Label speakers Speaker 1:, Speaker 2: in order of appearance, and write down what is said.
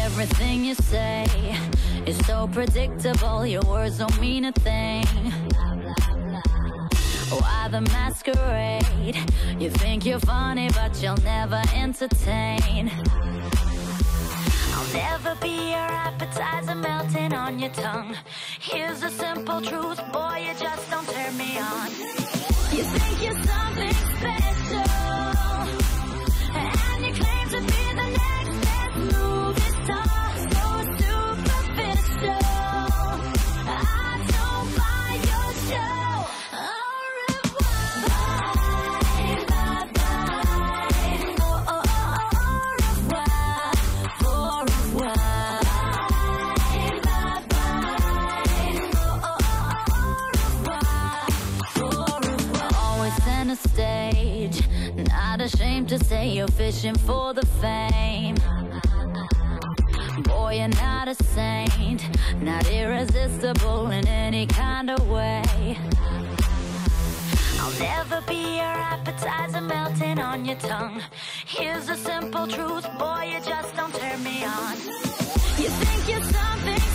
Speaker 1: Everything you say is so predictable. Your words don't mean a thing. Why the masquerade? You think you're funny, but you'll never entertain. I'll never be your appetizer melting on your tongue. Here's the simple truth, boy, you just don't turn me on. You think you're something special, and you claim to be the next best movie star. So superficial, I don't buy your show. Au revoir, bye, bye, bye. Oh, oh, oh, au revoir, au revoir. Bye, bye, oh, oh, oh, au revoir. Always center stage, not ashamed to say you're fishing for the fame. Boy, you're not a saint, not irresistible in any kind of way. I'll never be your appetizer melting on your tongue. Here's the simple truth, boy, you just don't turn me on. You think you're something